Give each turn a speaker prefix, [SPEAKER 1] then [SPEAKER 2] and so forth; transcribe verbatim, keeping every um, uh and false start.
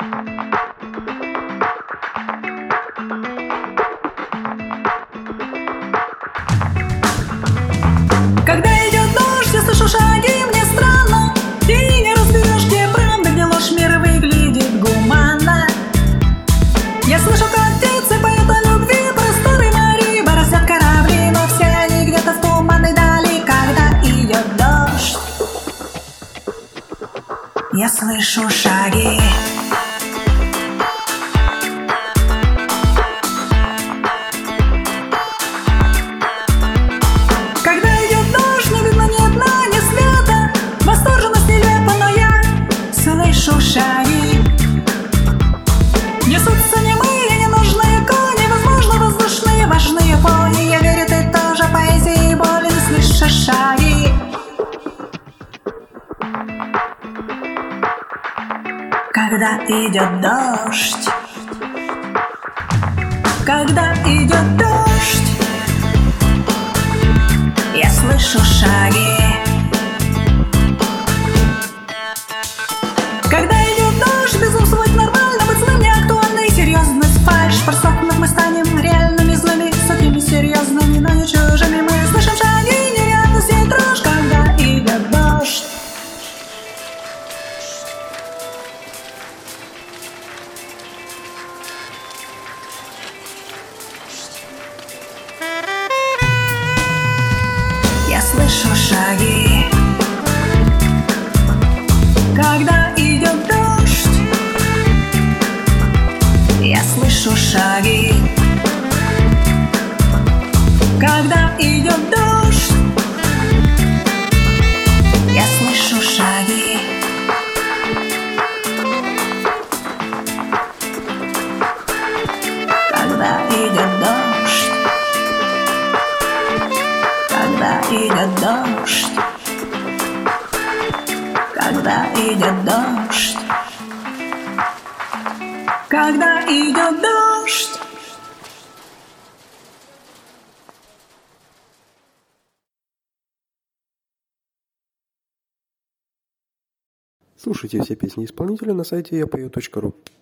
[SPEAKER 1] Когда идет дождь, я слышу шаги, мне странно. И не разберешь, где правда, где ложь, мир выглядит гуманно. Я слышу, как птицы поют о любви, просторы морей, бороздят корабли, но все они где-то в туманной дали. Когда идет дождь, я слышу шаги. Шаги несутся немые, ненужные кони, возможно, воздушные, важные пони. Я верю, ты тоже поэзии болен, слышишь шаги. Когда идет дождь, когда идет дождь, я слышу шаги. Когда идет дождь, безумствовать нормально, быть злым не актуально, и серьезность фальшь. Форсовкнув мы станем реальными злыми, сотнями серьезными, но не чужими. Мы слышим шаги, нереальность и дрожь, когда идет дождь. Я слышу шаги. Когда идет дождь, я слышу шаги. Когда идет дождь, я слышу шаги. Когда идет дождь, когда идет дождь, когда идет дождь, когда идет дождь.
[SPEAKER 2] Слушайте все песни исполнителя на сайте я пою точка ру.